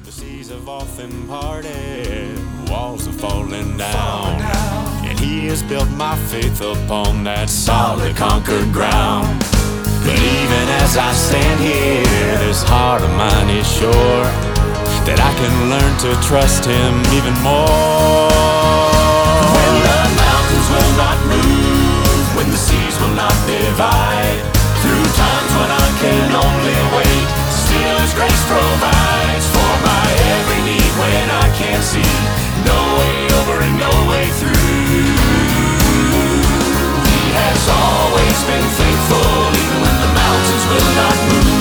The seas have often parted, walls are falling down, and He has built my faith upon that solid conquered ground. But even as I stand here, this heart of mine is sure that I can learn to trust Him even more. When the mountains will not move, when the seas will not divide, through times when I can only wait, still His grace provides for my every need when I can't see no way over and no way through. He has always been faithful, even when the mountains will not move.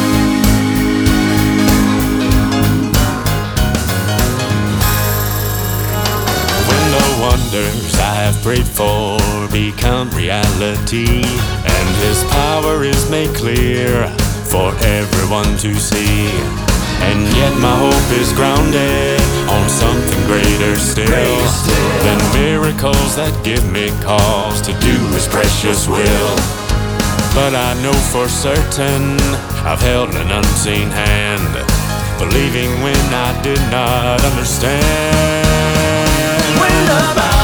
When the wonders I have prayed for become reality, and His power is made clear for everyone to see, and yet my hope is grounded on something greater still than miracles that give me cause to do His precious will. But I know for certain I've held an unseen hand, believing when I did not understand. When the